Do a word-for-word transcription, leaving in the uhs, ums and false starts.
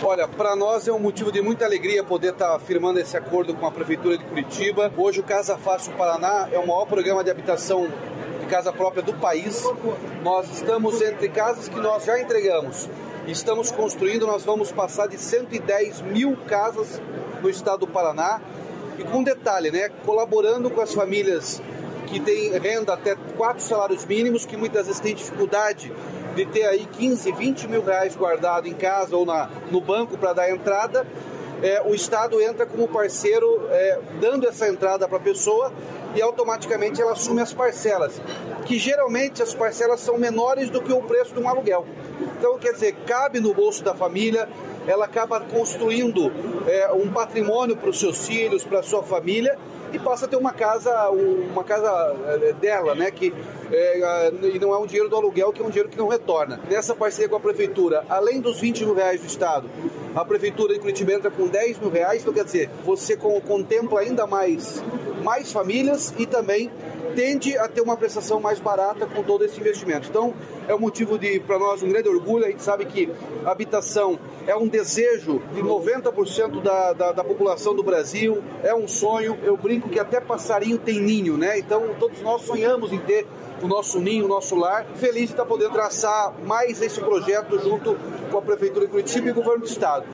Olha, para nós é um motivo de muita alegria poder estar firmando esse acordo com a Prefeitura de Curitiba. Hoje o Casa Fácil Paraná é o maior programa de habitação de casa própria do país. Nós estamos entre casas que nós já entregamos. Estamos construindo, nós vamos passar de cento e dez mil casas no estado do Paraná. E com detalhe, né, colaborando com as famílias que têm renda até quatro salários mínimos, que muitas vezes têm dificuldade de ter aí quinze, vinte mil reais guardado em casa ou na, no banco para dar entrada, é, o Estado entra como parceiro, é, dando essa entrada para a pessoa e automaticamente ela assume as parcelas, que geralmente as parcelas são menores do que o preço de um aluguel. Então, quer dizer, cabe no bolso da família, ela acaba construindo é, um patrimônio para os seus filhos, para a sua família, e passa a ter uma casa, uma casa dela, né, que é, e não é um dinheiro do aluguel, que é um dinheiro que não retorna. Nessa parceria com a Prefeitura, além dos vinte mil reais do Estado, a Prefeitura de Curitiba entra com dez mil reais, então quer dizer, você contempla ainda mais, mais famílias e também tende a ter uma prestação mais barata com todo esse investimento. Então, é um motivo de, para nós, um grande orgulho. A gente sabe que a habitação é um desejo de noventa por cento da, da, da população do Brasil, é um sonho. Eu brinco que até passarinho tem ninho, né? Então, todos nós sonhamos em ter o nosso ninho, o nosso lar. Feliz de estar podendo traçar mais esse projeto junto com a Prefeitura de Curitiba e o Governo do Estado.